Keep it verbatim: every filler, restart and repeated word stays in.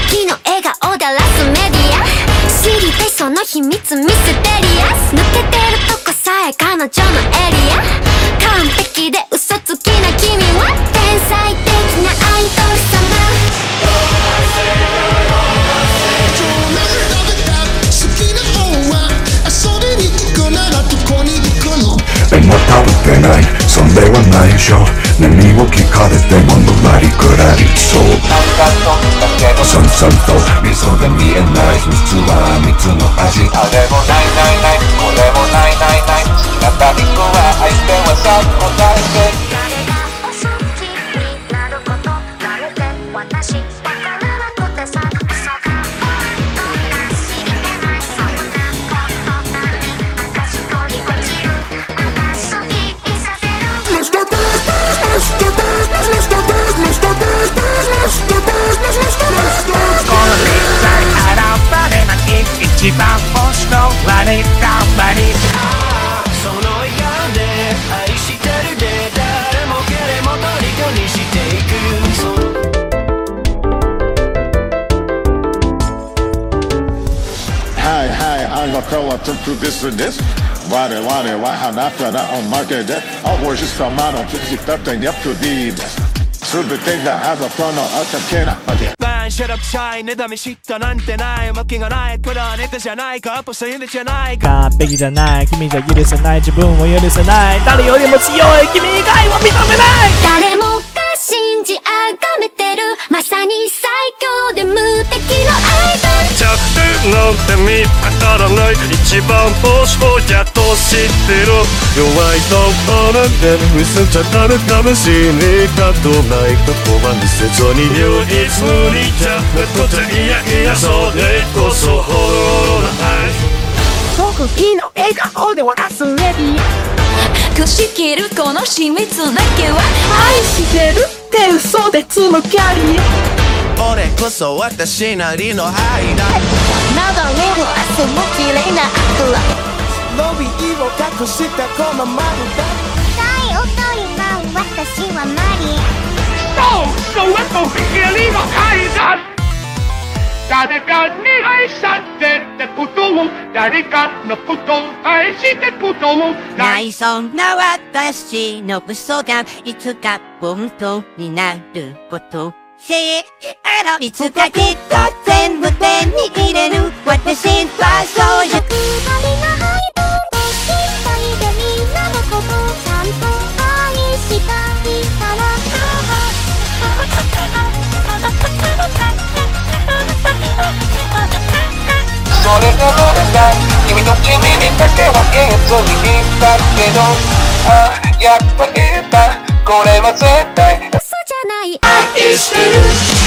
時の笑顔だらすメディア知りたいその秘密ミステリアス抜けてるとこさえ彼女のエリア完璧で嘘つきな君は天才的なアイドル様えまた打てないそれは内緒何を聞かれてものらりくらりそうさんさんと味噌が見えない蜜は蜜の味あれもないないないこれもないないない好きなタイプは相手はさ答えて誰がお好きになることなるで私わからなくてさ嘘が本当が知りてないそんなことなのに私恋落ちる遊びさせる Let's do business, let's do business, let's do business, let's do business, let's do business, let's do business. この立体現れない一番星の輪に頑張りその笑顔で愛してるで誰も彼も虜にしていく Hi, hi, I'm a fellow to do this and this. Why, why, why, how not that on market that all worship some out of fifty thirteen up to the So the thing that has a front of us can again. Man, shut up, shy ねだめ知ったなんてないわけがないこれはネタじゃないかアップそういうのじゃないか完璧じゃない君じゃ許せない自分を許せない誰よりも強い君以外は認めない誰もが信じ崇めてるまさに最強で無敵のアイドル弱点なんて見当たらない一番星をやっと知ってる弱いところで見せちゃダメ試しにかとないとこは見せずに唯一無二じゃなくていやいやそれこそほろな愛特技の笑顔で渡すレディ隠しきるこの秘密だけは愛してるって嘘で積むキャリア俺こそ私なりの愛だ流れる汗も綺麗なアクア伸びを隠したこの丸だ最踊りは私はマリそうそれとヒゲリの愛だ誰かに愛されたことを誰かのことを愛したことをないそんな私の嘘がいつか本当になることせいあのいつかきっと全部手に入れる私はそうやくだりがハイボール心配でみんなのことをちゃんと愛したいからそれがどれだ君の君にだけは言えずに言ったけどあやっぱ言ったこれは絶対嘘じゃない愛してる